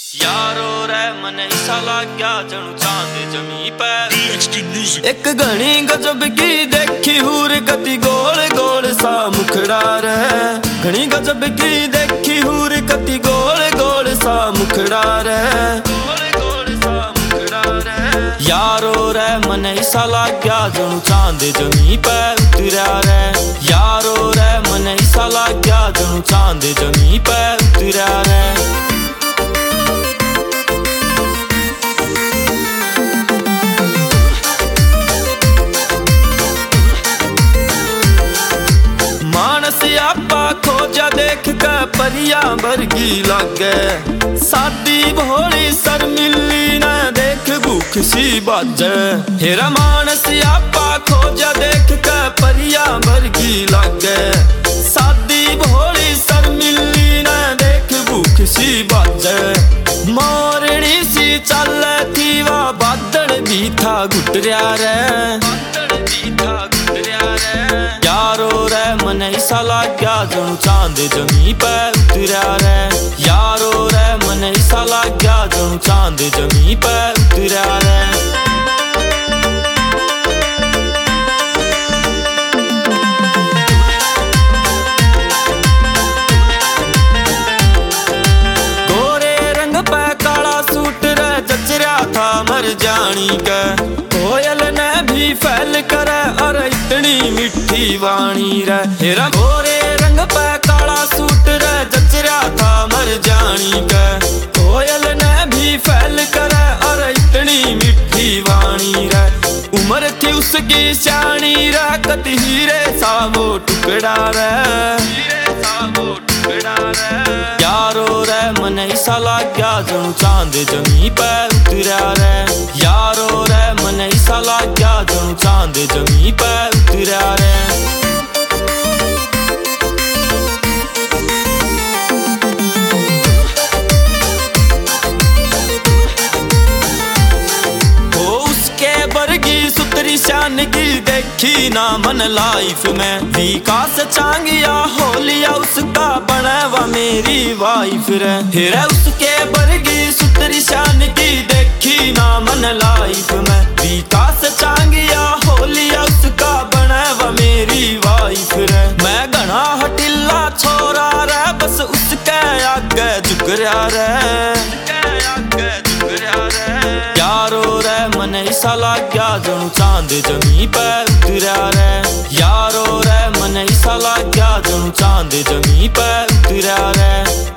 यारो रे मने सा लग गया जणू चांद जमी पे। एक घनी गजब की देखी हूर कति गोल गोल सा मुखड़ा रे। घनी गजब की देखी हूर कति गोल गोल सा मुखड़ा रे। यारो रे मने सा लग गया जणू चांद जमी पे उतरा रे। यारो रे मने सा लग गया जणू चांद जमी पे उतरा रे। आपा खोजा देख के परिया वर्गी लागे। सादी भोली सर मिली न देख भूख सी बाजे। हेरा मानस आपा खोजा देख के परिया वर्गी लागे। सादी भोली सर मिली न देख भूख सी बाजे। मोरनी सी चल थी वा बादल भी था गुटरिया रे। यारो रे मने सा लग गया जणू चांद जमी पे उतरा रे। यारो रे मने सा लग गया जणू चांद जमी पे उतरा रे। गोरे रंग पे काला सूट रे जचरा था मर जानी के। कोयल ने भी फैल करे और इतनी मिठी वाणी रे। हेरा गोरे रंग पे काला सूट रे जचरा था मर जानी के। कोयल ने भी फैल करे और इतनी मिठी वाणी रे। उम्र थी उसकी शानी रे कति हीरे सा वो टुकड़ा रे। यारो रे मने सा लग गया जणू चांद जमी पे उतरा रे। यारो रे मने सा लग गया जणू चांद जमी पे उतरा रे। शान की देखी ना मन लाइफ में। विकास चांगिया हो लिया उसका बनेवा मेरी वाइफ रे। हेरा उसके बरगी सुतरी शान की देखी ना मन लाइफ में। विकास चांगिया हो लिया उसका बनेवा मेरी वाइफ रे। मैं घना हटिल्ला छोरा रे बस उसके आगे झुकरिया रे। यारो रे मने सा लग गया जणू चांद जमी पे उतरा रे। यारो रे मने सा लग गया जणू चांद जमी पे उतरा रे।